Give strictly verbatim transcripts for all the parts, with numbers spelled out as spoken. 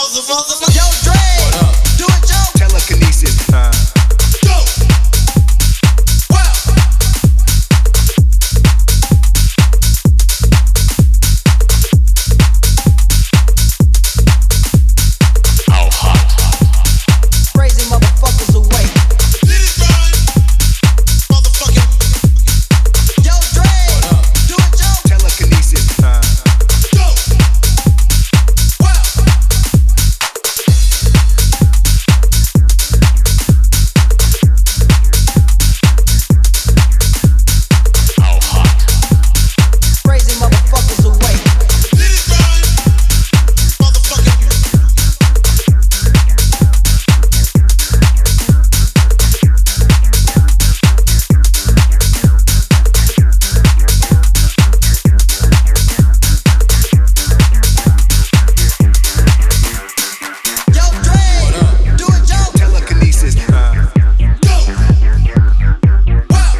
Yo, Dre, do it, Joe. Telekinesis. Uh. Go. Wow. How hot? Crazy motherfuckers away. Let it run, motherfucking. Yo, Dre, do it, Joe. Telekinesis. Uh. Go. Wow. How hot? Crazy motherfuckers away. Let it run, motherfucking. Yo, Dre, do it, Joe. Telekinesis. Uh. Go. Wow.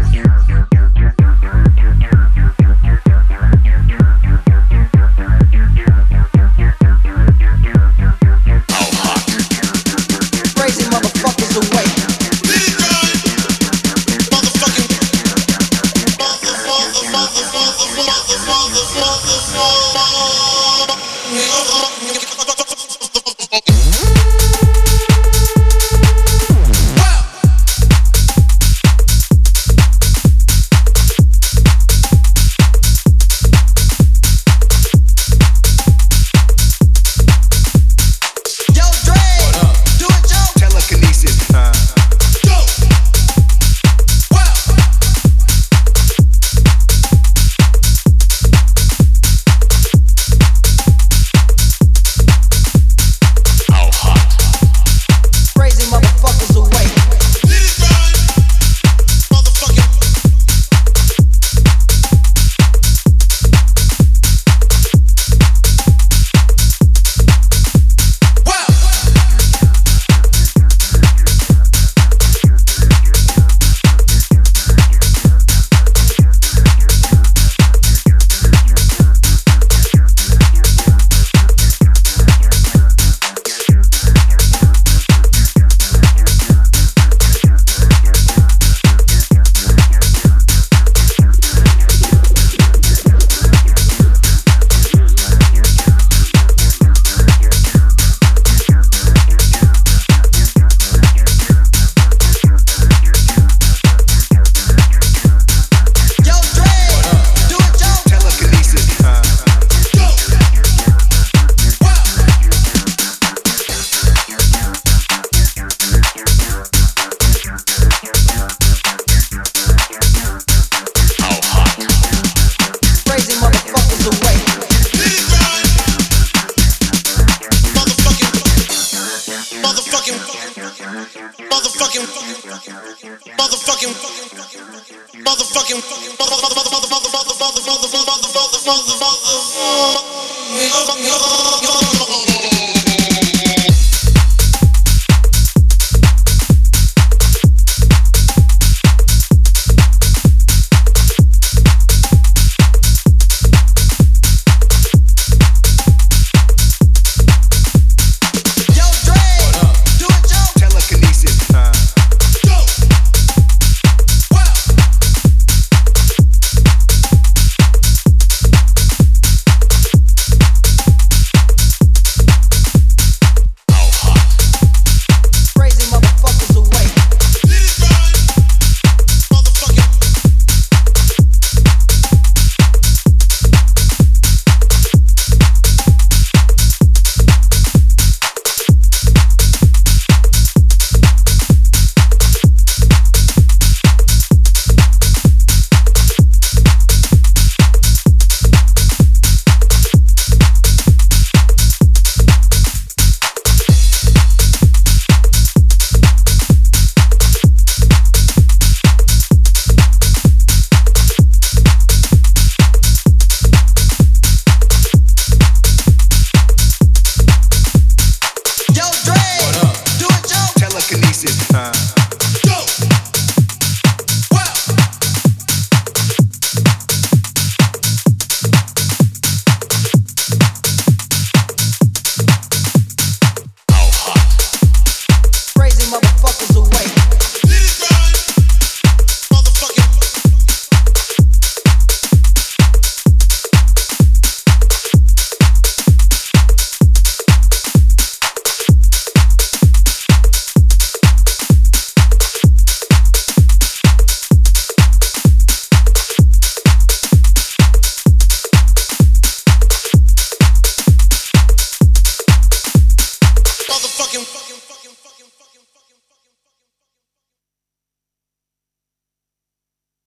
How hot? Crazy motherfuckers away. Let it run, motherfucking. Mother, mother, mother, mother, mother, mother, mother, wow. Yo, Dre, do it, Joe. Telekinesis. Uh. Go. Wow. How hot? Crazy motherfuckers away. Let it run, motherfucking. Wow. Yo, Dre, do it, Joe. Telekinesis. Uh. Go. Wow. How hot? Crazy motherfuckers away. Let it run, motherfucking. Motherfucking. Motherfucking. Motherfucking. Motherfucking. Mother, mother, mother, mother, mother, mother, mother, mother, mother, mother, mother, mother, mother, mother, mother, mother,